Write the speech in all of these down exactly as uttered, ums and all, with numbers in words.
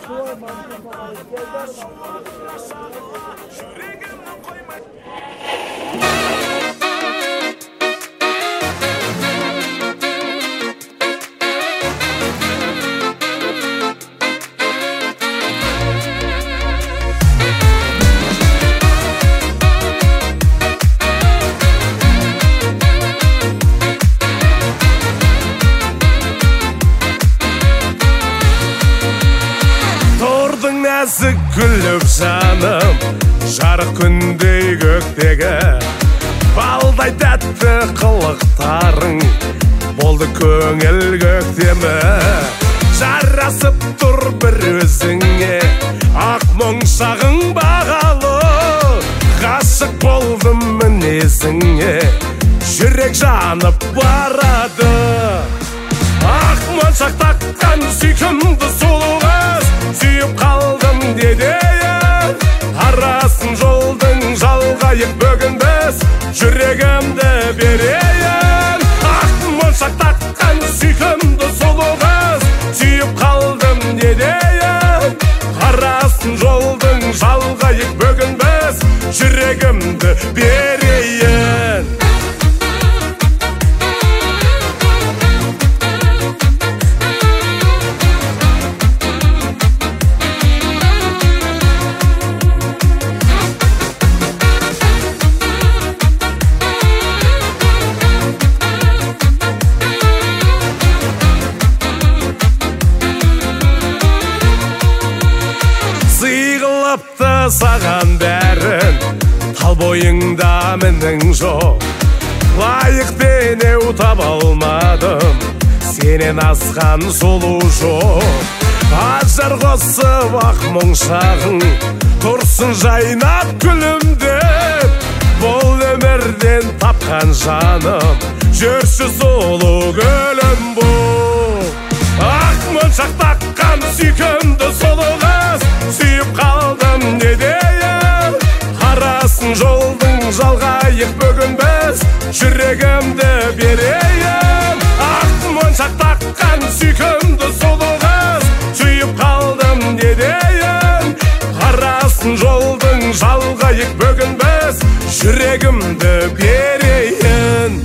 Нәзік күліп жаным, жарық күндей көктегі балдай тәтті қылықтарың болды көңіл көктемі. Жарасып тұр бір өзіңе ақ мұңшағың бағалы, ғашық болдым мінезіңе, жүрек жанып барады. Ақ моншақ таққан сүйкімді сұлу қыз, сүйіп қалдым дедейін. Арасын жолдың жалғайық бүгін біз, жүрегімді берейін. Ақ моншақ таққан сүйкімді сұлу қыз, сүйіп қалдым дедейін. Арасын жолдың жалғайық бүгін біз, жүрегімді берейін. Саған бәрін тал бойыңда менің жоқ, лайық денеу таба алмадым, сенен асқан сұлу жоқ. Ажар қосып ақ мұңшағың тұрсын жайнап күлімдеп, бұл өмірден тапқан жаным жүрші сұлу гүлім бұл. Ақ моншақ таққан сүйкімді сұлу қыз, сүйіп қалдым дедейін. Арасын жолдың жалғайық бүгін біз, жүрегімді берейін. Ақ моншақ таққан сүйкімді сұлу қыз, сүйіп қалдым дедейін. Арасын жолдың жалғайық бүгін біз, жүрегімді берейін.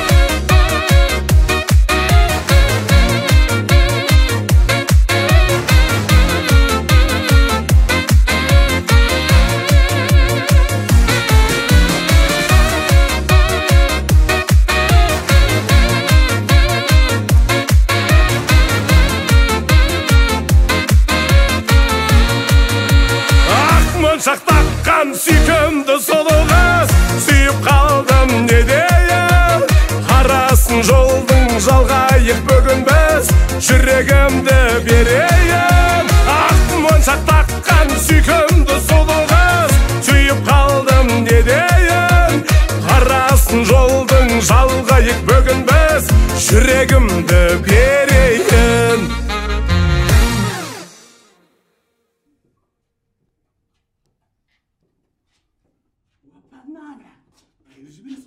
Моншақ таққан сүйкімді сұлу қыз, сүйіп қалдым дедейін. Арасын жолдың жалғайық бүгін біз, жүрегімді берейін. Ақ моншақ таққан сүйкімді сұлу қыз, сүйіп қалдым дедейін. Арасын жолдың жалғайық бүгін біз, жүрегімді берейін. Banana.